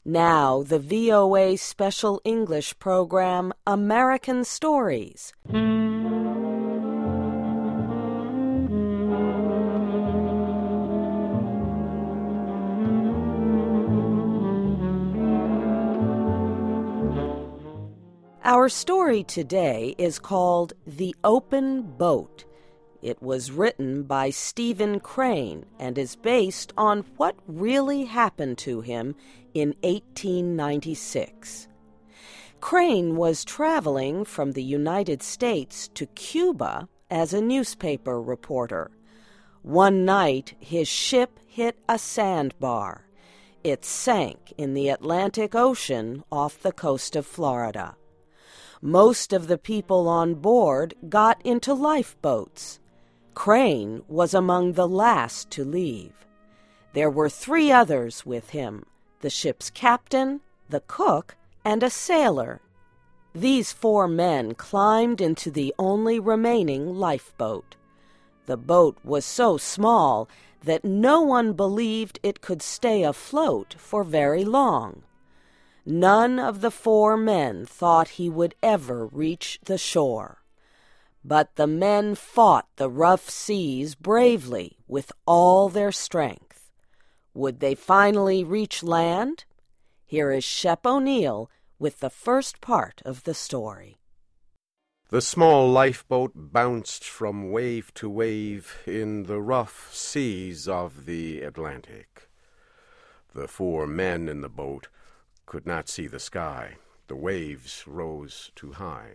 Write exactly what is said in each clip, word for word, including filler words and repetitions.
Now, the V O A Special English program, American Stories. Our story today is called The Open Boat. It was written by Stephen Crane and is based on what really happened to him in eighteen ninety-six. Crane was traveling from the United States to Cuba as a newspaper reporter. One night, his ship hit a sandbar. It sank in the Atlantic Ocean off the coast of Florida. Most of the people on board got into lifeboats. Crane was among the last to leave. There were three others with him, the ship's captain, the cook, and a sailor. These four men climbed into the only remaining lifeboat. The boat was so small that no one believed it could stay afloat for very long. None of the four men thought he would ever reach the shore. But the men fought the rough seas bravely with all their strength. Would they finally reach land? Here is Shep O'Neill with the first part of the story. The small lifeboat bounced from wave to wave in the rough seas of the Atlantic. The four men in the boat could not see the sky. The waves rose too high.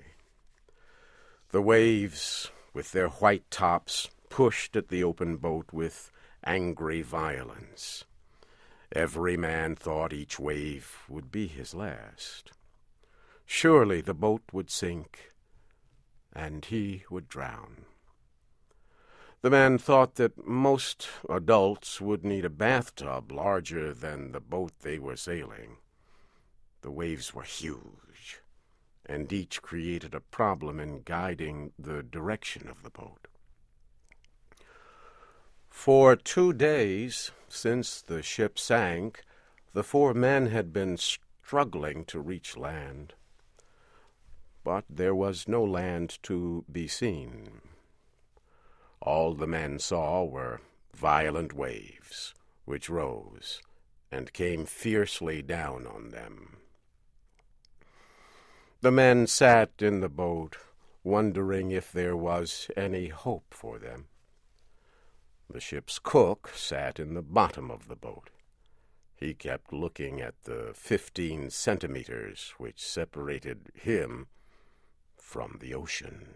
The waves, with their white tops, pushed at the open boat with angry violence. Every man thought each wave would be his last. Surely the boat would sink, and he would drown. The man thought that most adults would need a bathtub larger than the boat they were sailing. The waves were huge, and each created a problem in guiding the direction of the boat. For two days, since the ship sank, the four men had been struggling to reach land. But there was no land to be seen. All the men saw were violent waves, which rose and came fiercely down on them. The men sat in the boat, wondering if there was any hope for them. The ship's cook sat in the bottom of the boat. He kept looking at the fifteen centimeters which separated him from the ocean.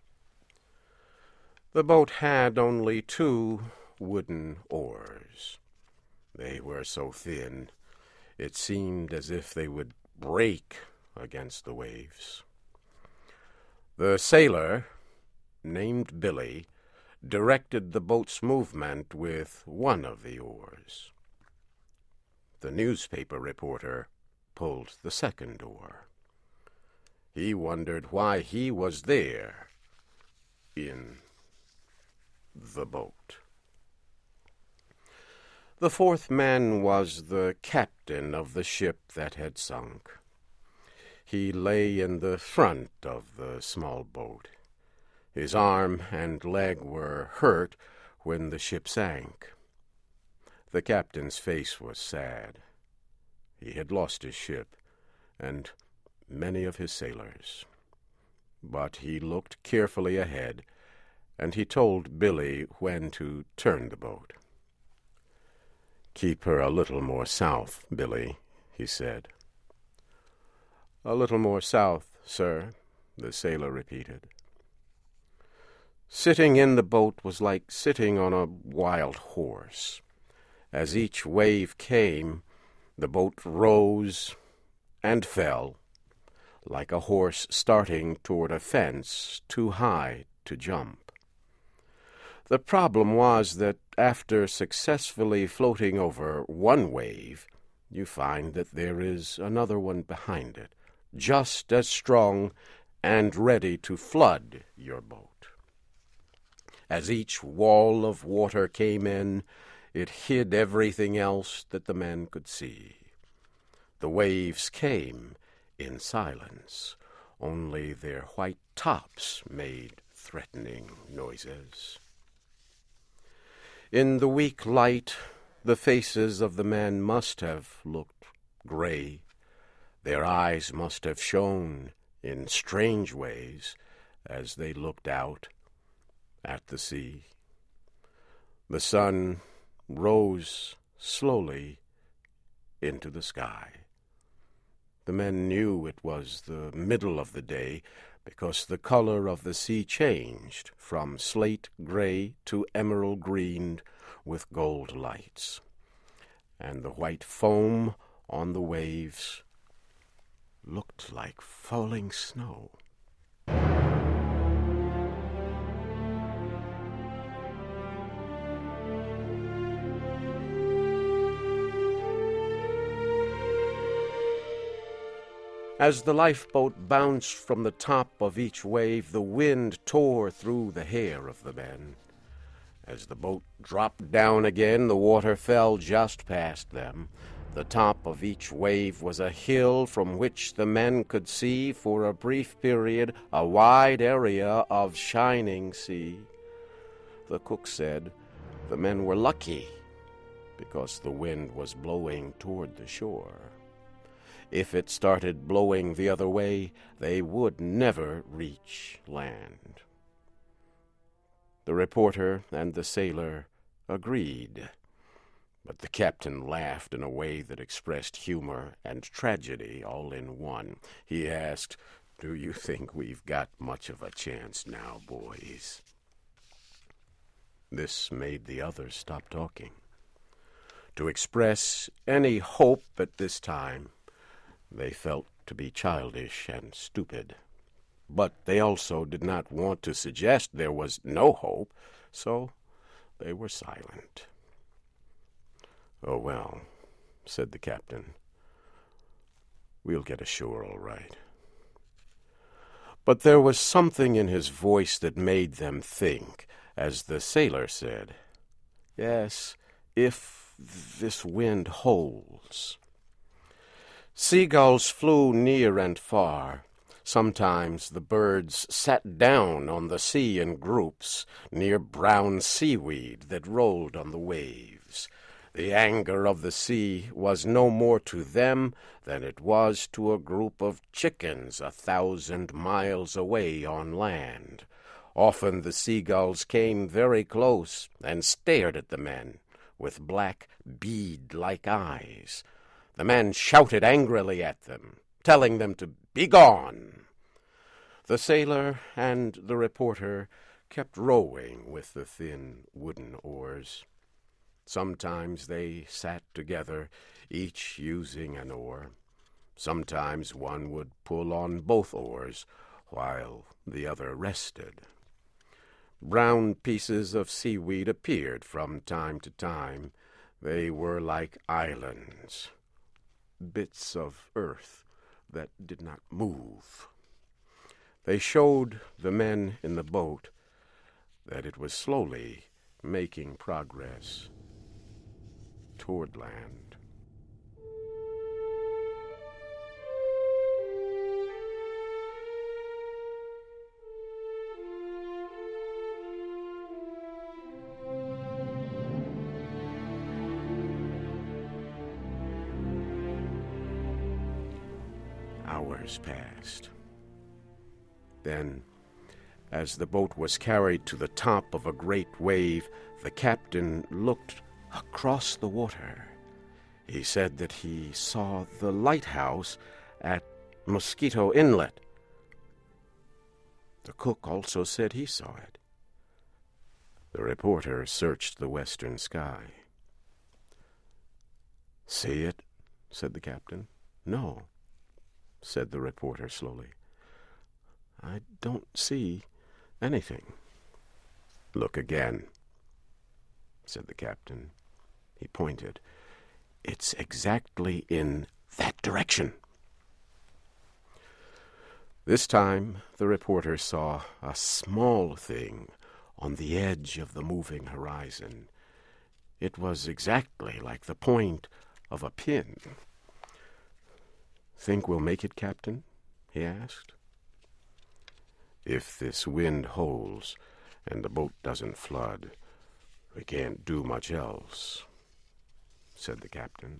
The boat had only two wooden oars. They were so thin, it seemed as if they would break against the waves. The sailor, named Billy, directed the boat's movement with one of the oars. The newspaper reporter pulled the second oar. He wondered why he was there in the boat. The fourth man was the captain of the ship that had sunk. He lay in the front of the small boat. His arm and leg were hurt when the ship sank. The captain's face was sad. He had lost his ship and many of his sailors. But he looked carefully ahead, and he told Billy when to turn the boat. "Keep her a little more south, Billy," he said. "A little more south, sir," the sailor repeated. Sitting in the boat was like sitting on a wild horse. As each wave came, the boat rose and fell, like a horse starting toward a fence too high to jump. The problem was that after successfully floating over one wave, you find that there is another one behind it, just as strong and ready to flood your boat. As each wall of water came in, it hid everything else that the men could see. The waves came in silence. Only their white tops made threatening noises. In the weak light, the faces of the men must have looked gray. Their eyes must have shone in strange ways as they looked out at the sea. The sun rose slowly into the sky. The men knew it was the middle of the day because the color of the sea changed from slate gray to emerald green with gold lights, and the white foam on the waves looked like falling snow. As the lifeboat bounced from the top of each wave, the wind tore through the hair of the men. As the boat dropped down again, the water fell just past them. The top of each wave was a hill from which the men could see for a brief period a wide area of shining sea. The cook said the men were lucky because the wind was blowing toward the shore. If it started blowing the other way, they would never reach land. The reporter and the sailor agreed, but the captain laughed in a way that expressed humor and tragedy all in one. He asked, "Do you think we've got much of a chance now, boys?" This made the others stop talking. To express any hope at this time, they felt to be childish and stupid. But they also did not want to suggest there was no hope, so they were silent. "Oh, well," said the captain, "we'll get ashore all right." But there was something in his voice that made them think, as the sailor said, "Yes, if this wind holds." Seagulls flew near and far. Sometimes the birds sat down on the sea in groups near brown seaweed that rolled on the waves. The anger of the sea was no more to them than it was to a group of chickens a thousand miles away on land. Often the seagulls came very close and stared at the men with black bead-like eyes. The men shouted angrily at them, telling them to be gone. The sailor and the reporter kept rowing with the thin wooden oars. Sometimes they sat together, each using an oar. Sometimes one would pull on both oars, while the other rested. Brown pieces of seaweed appeared from time to time. They were like islands, bits of earth that did not move. They showed the men in the boat that it was slowly making progress toward land. Hours passed. Then, as the boat was carried to the top of a great wave, the captain looked across the water. He said that he saw the lighthouse at Mosquito Inlet. The cook also said he saw it. The reporter searched the western sky. "See it?" said the captain. "No," said the reporter slowly. "I don't see anything." "Look again," said the captain. He pointed. "It's exactly in that direction." This time the reporter saw a small thing on the edge of the moving horizon. It was exactly like the point of a pin. "Think we'll make it, Captain?" he asked. "If this wind holds and the boat doesn't flood, we can't do much else," said the captain.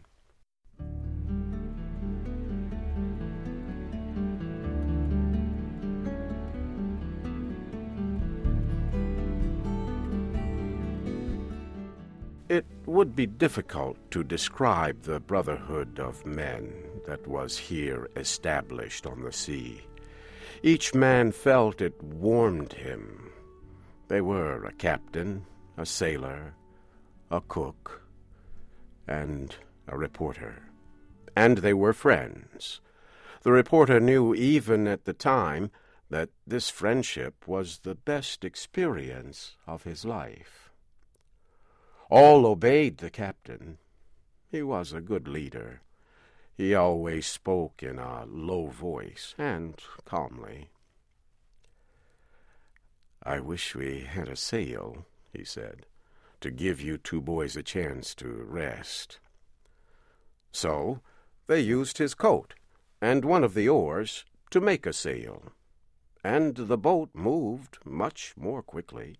It would be difficult to describe the brotherhood of men that was here established on the sea. Each man felt it warmed him. They were a captain, a sailor, a cook, and a reporter. And they were friends. The reporter knew even at the time that this friendship was the best experience of his life. All obeyed the captain. He was a good leader. He always spoke in a low voice and calmly. "I wish we had a sail," he said, "to give you two boys a chance to rest." So they used his coat and one of the oars to make a sail, and the boat moved much more quickly.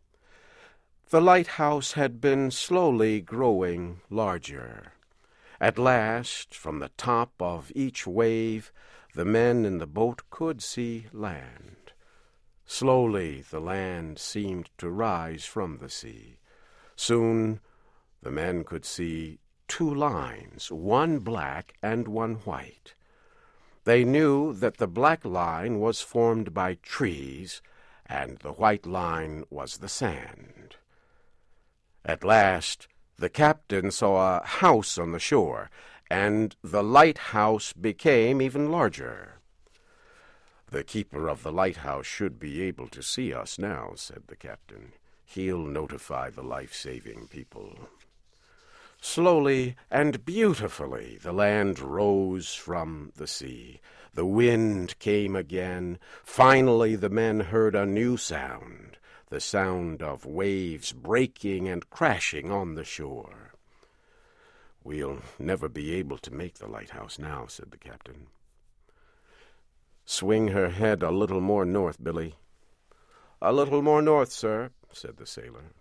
The lighthouse had been slowly growing larger. At last, from the top of each wave, the men in the boat could see land. Slowly the land seemed to rise from the sea. Soon the men could see two lines, one black and one white. They knew that the black line was formed by trees, and the white line was the sand. At last the captain saw a house on the shore, and the lighthouse became even larger. "The keeper of the lighthouse should be able to see us now," said the captain. "He'll notify the life-saving people." Slowly and beautifully the land rose from the sea. The wind came again. Finally the men heard a new sound, the sound of waves breaking and crashing on the shore. "We'll never be able to make the lighthouse now," said the captain. "Swing her head a little more north, Billy." "A little more north, sir," said the sailor.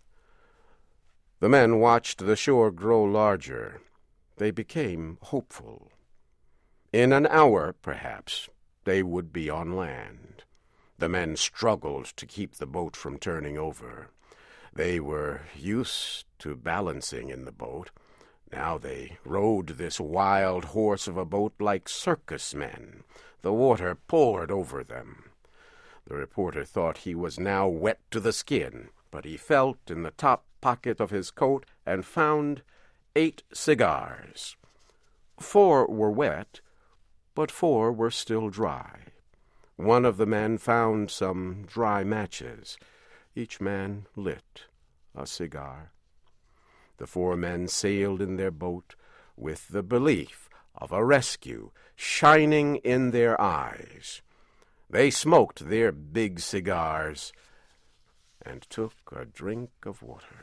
The men watched the shore grow larger. They became hopeful. In an hour, perhaps, they would be on land. The men struggled to keep the boat from turning over. They were used to balancing in the boat. Now they rode this wild horse of a boat like circus men. The water poured over them. The reporter thought he was now wet to the skin, but he felt in the top pocket of his coat and found eight cigars. Four were wet, but four were still dry. One of the men found some dry matches. Each man lit a cigar. The four men sailed in their boat with the belief of a rescue shining in their eyes. They smoked their big cigars and took a drink of water.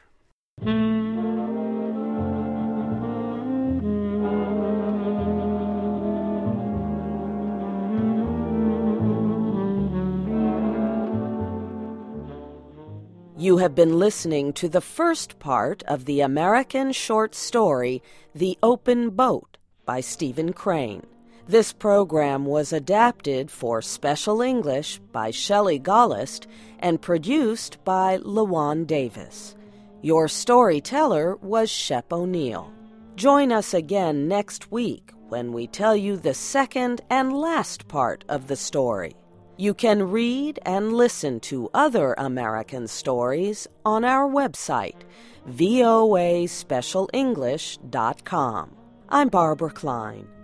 You have been listening to the first part of the American short story, The Open Boat, by Stephen Crane. This program was adapted for Special English by Shelley Gollust and produced by LaJuan Davis. Your storyteller was Shep O'Neill. Join us again next week when we tell you the second and last part of the story. You can read and listen to other American stories on our website, V O A special english dot com. I'm Barbara Klein.